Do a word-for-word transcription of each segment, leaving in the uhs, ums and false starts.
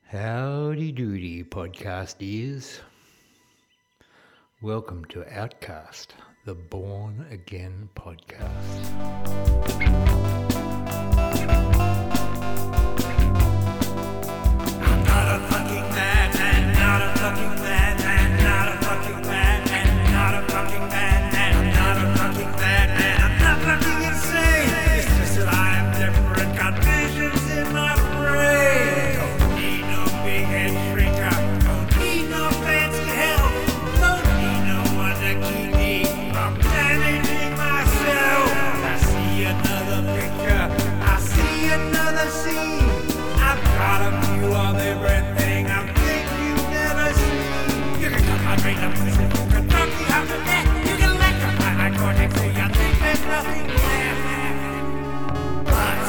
Howdy doody, podcast ears. Welcome to Outcast, the Born Again podcast. I'm not a fucking madman, not a fucking madman, not a fucking madman, not a fucking madman, I'm not a fucking madman, I'm not fucking insane. It's just that I am different, got visions in my brain. Don't need no big head shrinker, don't need no fancy help, don't need no one to keep me from damaging myself. I see another picture, I see another scene. I've got a view of everything I think you've never seen. You can cut my brain up to the you can talk me out to death. You can electrify my cortex so you think there's nothing left. But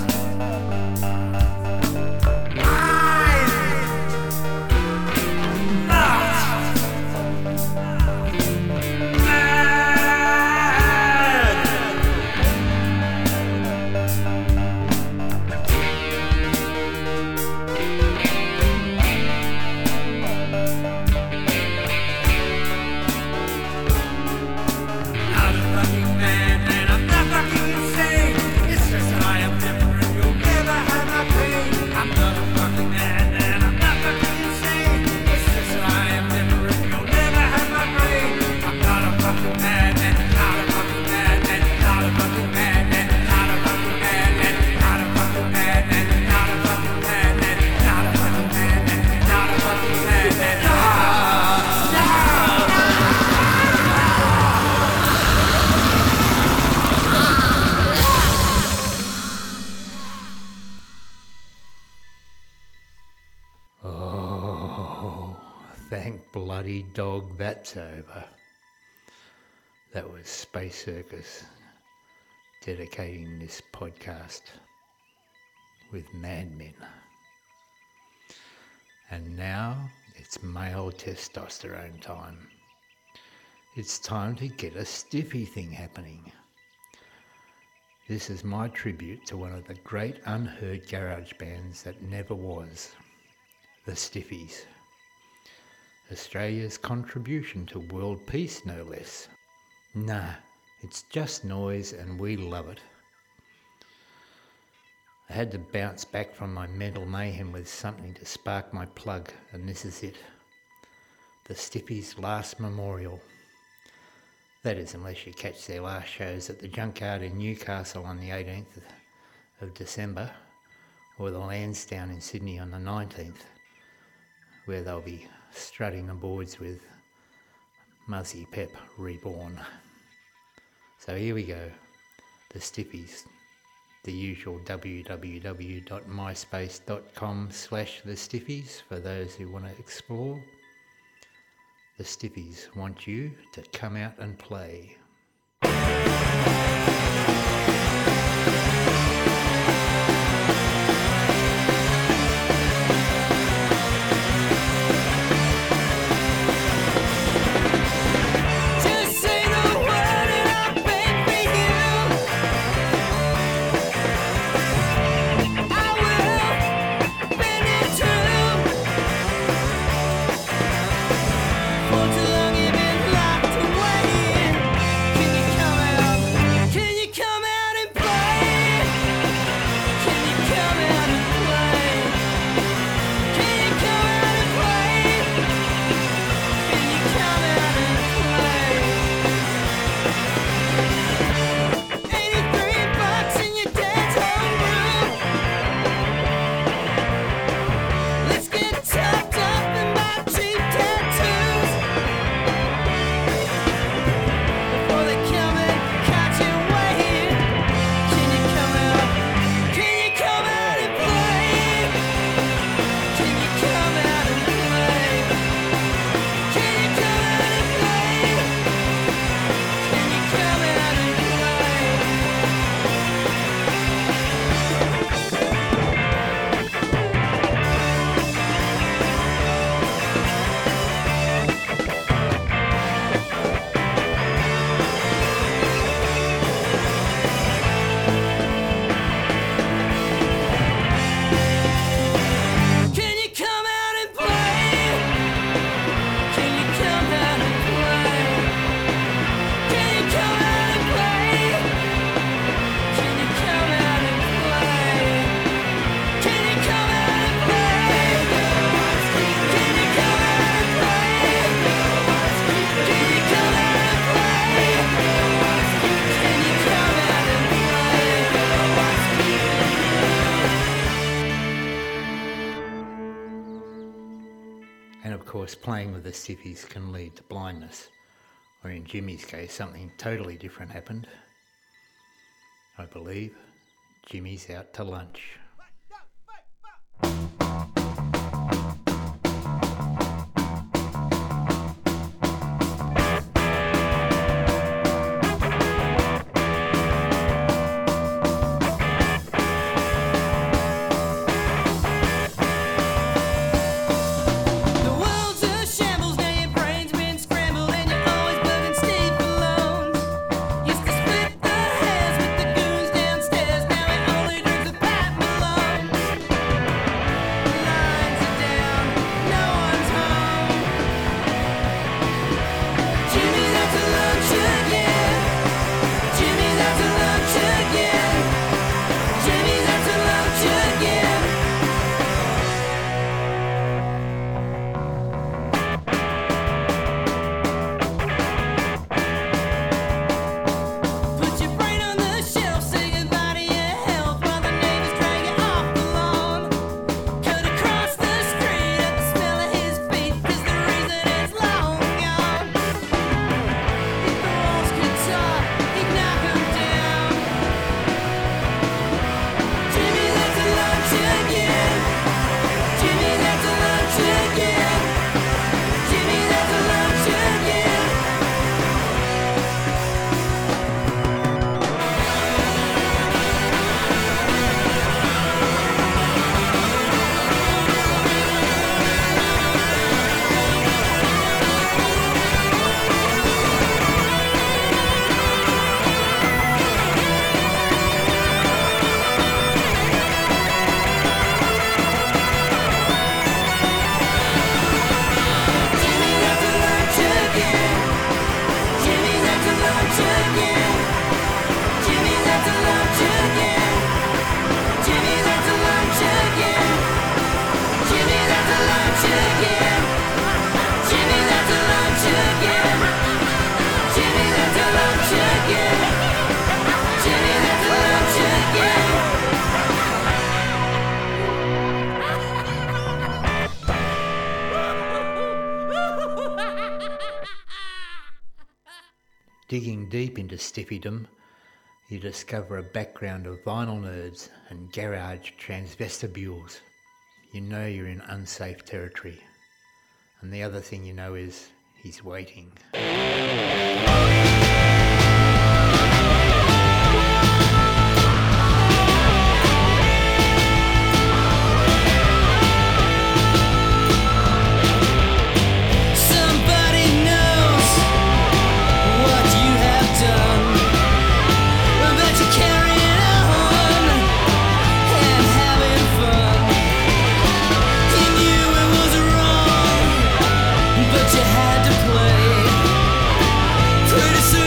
I'm not Not a fucking madman, I'm not fucking insane. It's just that I am different, you'll never have my pain. I'm not a fucking madman, I'm not fucking insane. It's just that I am different, you'll never have my brain. I'm not a fucking madman, not a fucking madman, not a fucking madman, not a fucking madman, not a fucking madman, not a fucking madman, not a fucking madman, not a fucking madman. Oh, thank bloody dog that's over. That was Space Circus dedicating this podcast with madmen. And now it's male testosterone time. It's time to get a stiffy thing happening. This is my tribute to one of the great unheard garage bands that never was, the Stiffies. Australia's contribution to world peace, no less. Nah, it's just noise and we love it. I had to bounce back from my mental mayhem with something to spark my plug, and this is it. The Stiffies' last memorial. That is, unless you catch their last shows at the Junkyard in Newcastle on the eighteenth of December, or the Lansdowne in Sydney on the nineteenth, where they'll be strutting the boards with Muzzy Pep Reborn. So here we go, the Stiffies. The usual www.myspace.com slash the Stiffies for those who want to explore. The Stiffies want you to come out and play. Just say the word and I'll beg for you. I will bend it true. For too long you've been locked away. Can you come out And of course, playing with the stiffies can lead to blindness. Or in Jimmy's case, something totally different happened. I believe Jimmy's out to lunch. Digging deep into stiffydom, you discover a background of vinyl nerds and garage transvestibules. You know you're in unsafe territory. And the other thing you know is he's waiting. But you had to play pretty soon.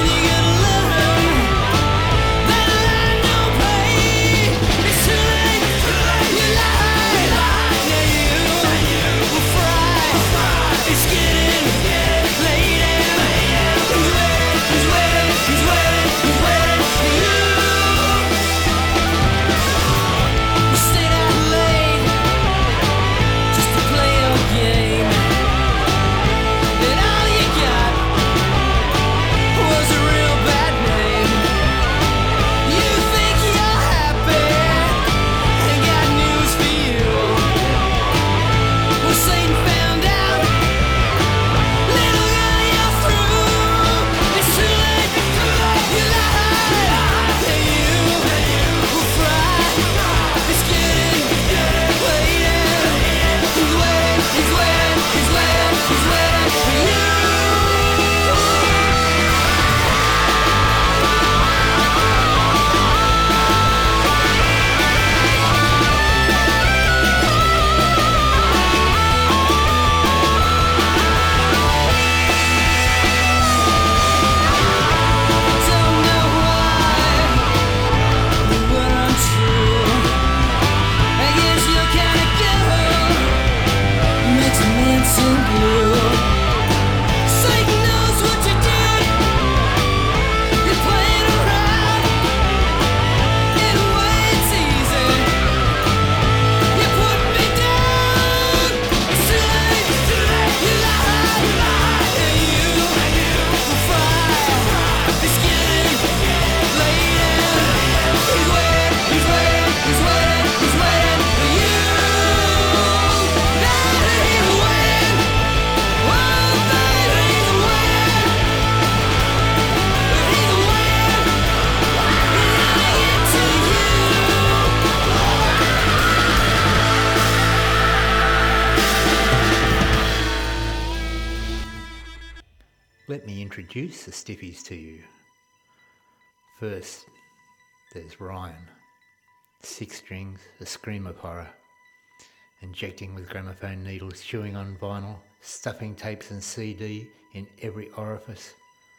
let me introduce the Stiffies to you. First, there's Ryan. Six strings, a scream of horror. Injecting with gramophone needles, chewing on vinyl, stuffing tapes and C D in every orifice.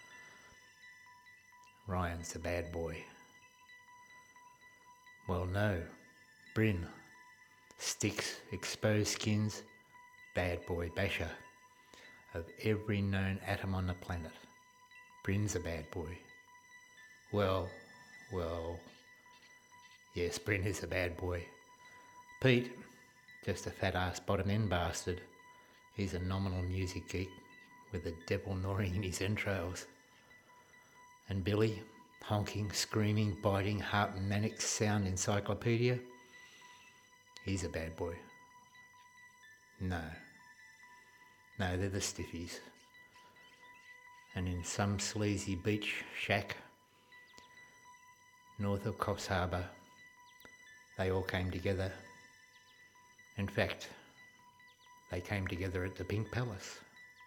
Ryan's the bad boy. Well, no. Bryn. Sticks, exposed skins, bad boy basher. Of every known atom on the planet, Bryn's a bad boy. Well, well, yes, Bryn is a bad boy. Pete, just a fat-ass bottom-end bastard. He's a nominal music geek with a devil gnawing in his entrails. And Billy, honking, screaming, biting, harpomanic sound encyclopedia. He's a bad boy. No. No, they're the Stiffies. And in some sleazy beach shack north of Coffs Harbour, they all came together. In fact, they came together at the Pink Palace.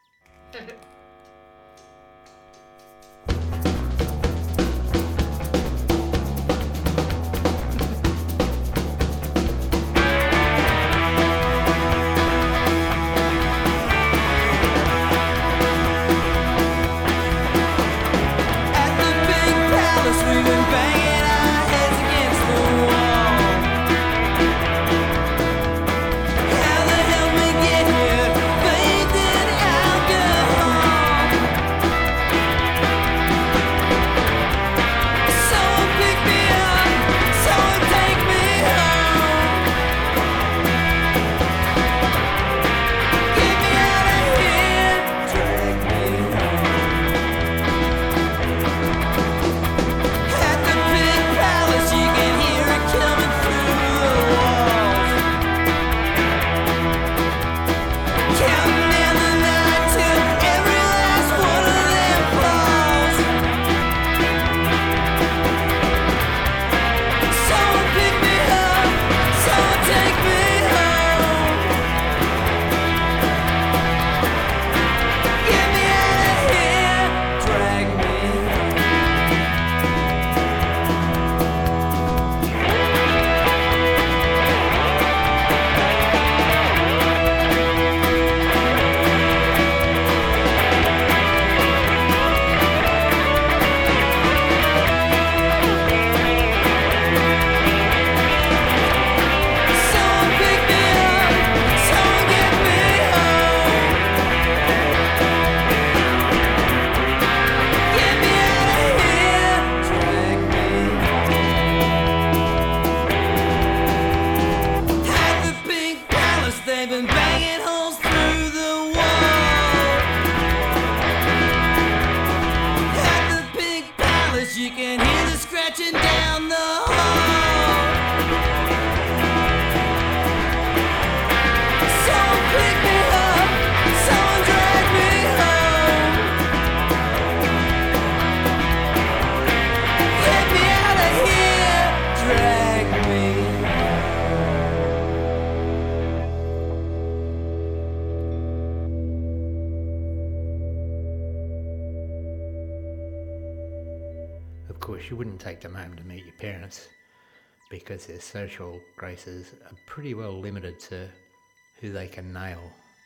Of course, you wouldn't take them home to meet your parents because their social graces are pretty well limited to who they can nail.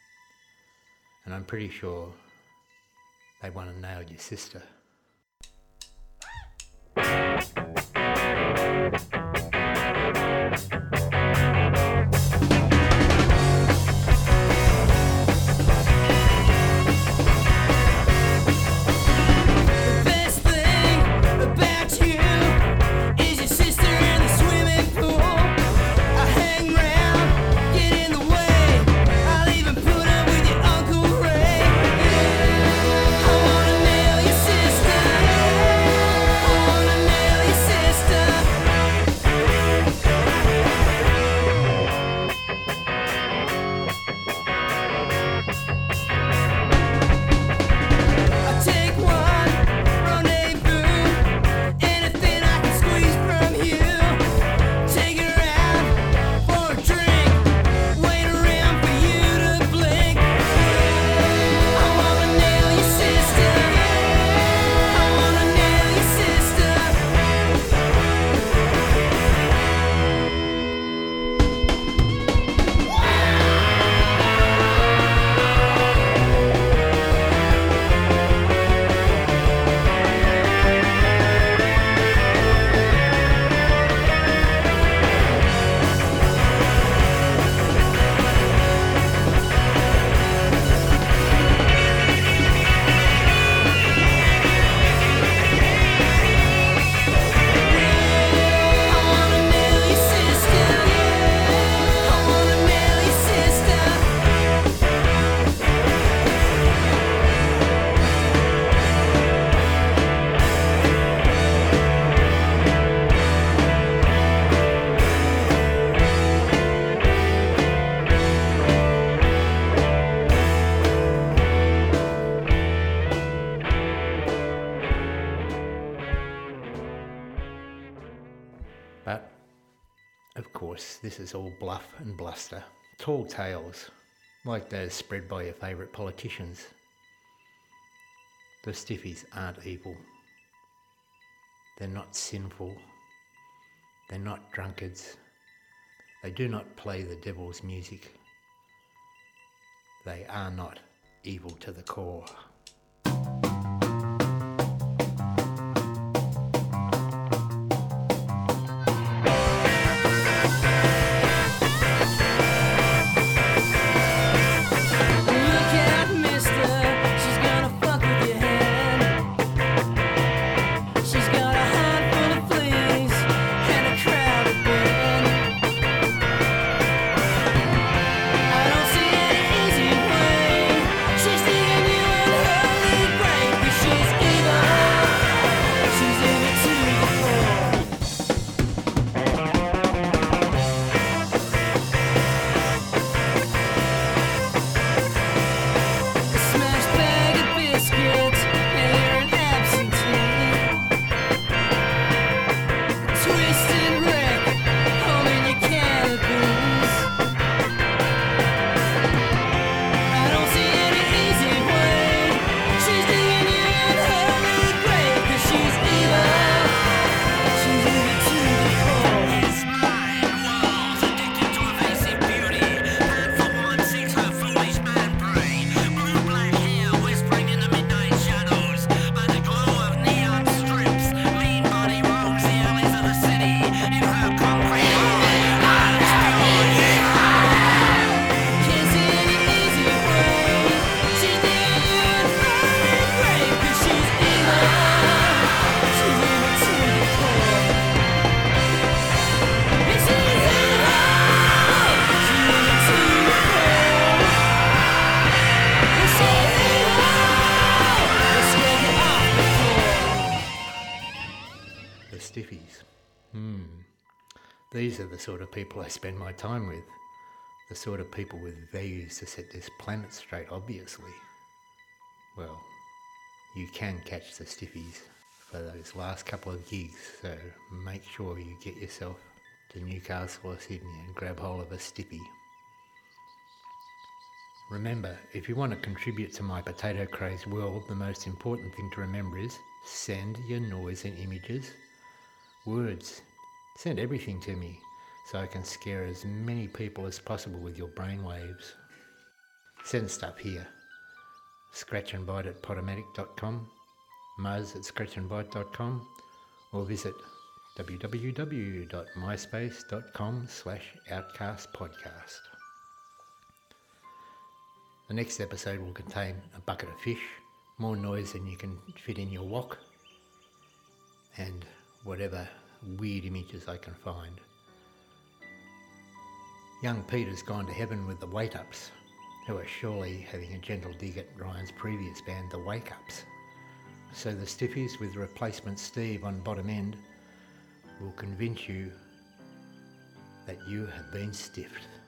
And I'm pretty sure they want to nail your sister. Sister course, this is all bluff and bluster. Tall tales, like those spread by your favourite politicians. The Stiffies aren't evil. They're not sinful. They're not drunkards. They do not play the devil's music. They are not evil to the core. Stiffies. Hmm. These are the sort of people I spend my time with. The sort of people with values to set this planet straight, obviously. Well, you can catch the Stiffies for those last couple of gigs, so make sure you get yourself to Newcastle or Sydney and grab hold of a Stiffy. Remember, if you want to contribute to my potato crazed world, the most important thing to remember is send your noise and images. Words. Send everything to me so I can scare as many people as possible with your brainwaves. Send stuff here. Scratchandbite at podomatic dot com, muzz at scratchandbite dot com, or visit w w w dot myspace dot com slash outcast podcast. The next episode will contain a bucket of fish, more noise than you can fit in your wok, and whatever weird images I can find. Young Peter's gone to heaven with the Wait-Ups, who are surely having a gentle dig at Ryan's previous band, the Wake-Ups. So the Stiffies with replacement Steve on bottom end will convince you that you have been stiffed.